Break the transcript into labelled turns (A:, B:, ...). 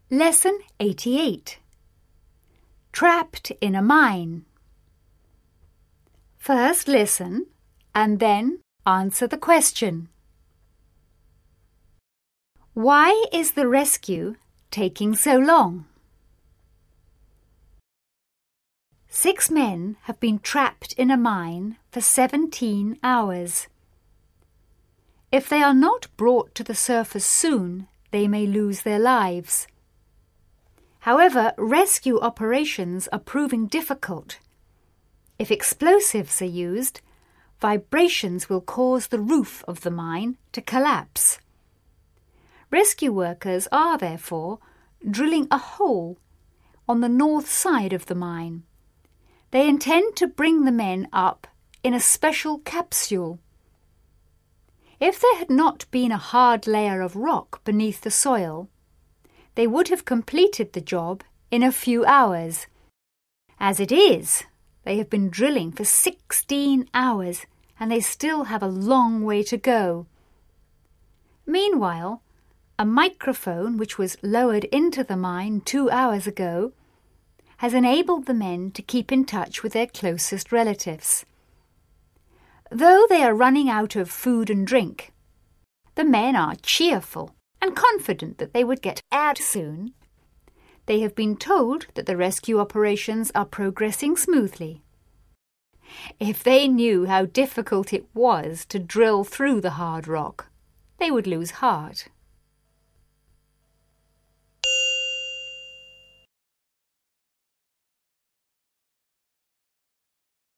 A: Lesson 88. Trapped in a mine. First listen and then answer the question. Why is the rescue taking so long? 6 men have been trapped in a mine for 17 hours. If they are not brought to the surface soon, they may lose their lives. However, rescue operations are proving difficult. If explosives are used, vibrations will cause the roof of the mine to collapse. Rescue workers are, therefore, drilling a hole on the north side of the mine. They intend to bring the men up in a special capsule. If there had not been a hard layer of rock beneath the soil, they would have completed the job in a few hours. As it is, they have been drilling for 16 hours and they still have a long way to go. Meanwhile, a microphone which was lowered into the mine 2 hours ago has enabled the men to keep in touch with their closest relatives. Though they are running out of food and drink, the men are cheerful and confident that they would get out soon. They have been told that the rescue operations are progressing smoothly. If they knew how difficult it was to drill through the hard rock, they would lose heart.